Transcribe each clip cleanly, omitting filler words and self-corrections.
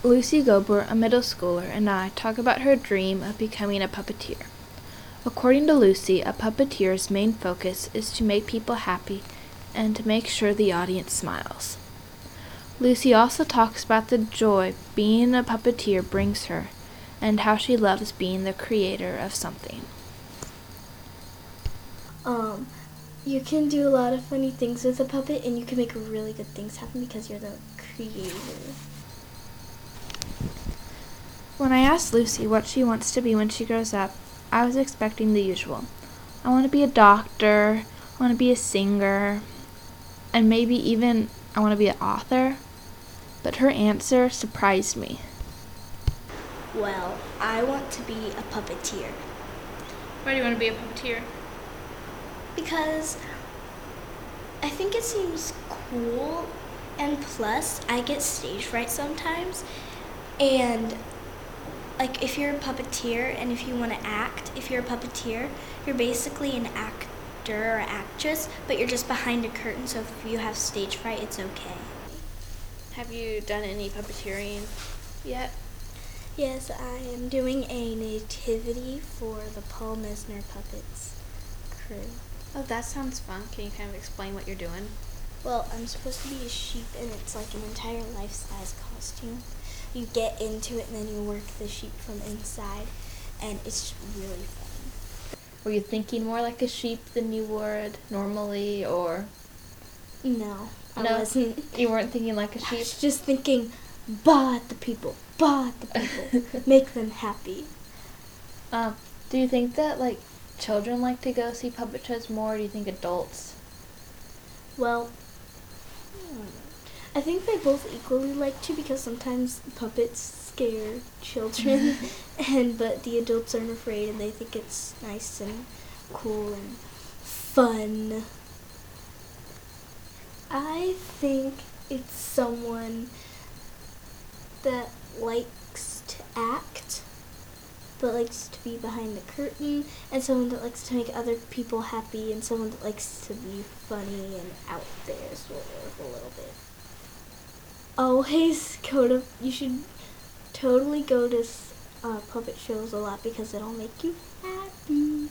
Lucy Gober, a middle schooler, and I talk about her dream of becoming a puppeteer. According to Lucy, a puppeteer's main focus is to make people happy and to make sure the audience smiles. Lucy also talks about the joy being a puppeteer brings her and how she loves being the creator of something. You can do a lot of funny things with a puppet, and you can make really good things happen because you're the creator. When I asked Lucy what she wants to be when she grows up, I was expecting the usual. I want to be a doctor, I want to be a singer, and maybe even I want to be an author. But her answer surprised me. Well, I want to be a puppeteer. Why do you want to be a puppeteer? Because I think it seems cool, and plus I get stage fright sometimes, and like if you're a puppeteer and if you want to act, if you're a puppeteer, you're basically an actor or actress, but you're just behind a curtain, so if you have stage fright, it's okay. Have you done any puppeteering yet? Yes, I am doing a nativity for the Paul Mesner Puppets crew. Oh, that sounds fun. Can you kind of explain what you're doing? Well, I'm supposed to be a sheep, and it's like an entire life-size costume. You get into it, and then you work the sheep from inside, and it's really fun. Were you thinking more like a sheep than you would normally, or? No, I No, wasn't. You weren't thinking like a I sheep? was just thinking, but the people, make them happy. Do you think that, children like to go see puppet shows more, or do you think adults? Well, I think they both equally like to, because sometimes puppets scare children, but the adults aren't afraid and they think it's nice and cool and fun. I think it's someone that likes to act, but likes to be behind the curtain, and someone that likes to make other people happy, and someone that likes to be funny and out there, sort of, a little bit. You should totally go to puppet shows a lot, because it'll make you happy.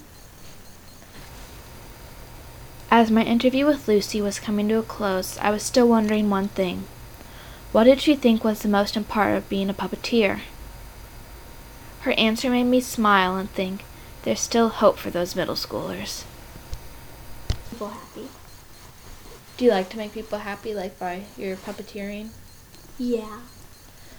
As my interview with Lucy was coming to a close, I was still wondering one thing. What did she think was the most important part of being a puppeteer? Her answer made me smile and think, there's still hope for those middle schoolers. People happy. Do you like to make people happy, by your puppeteering? Yeah.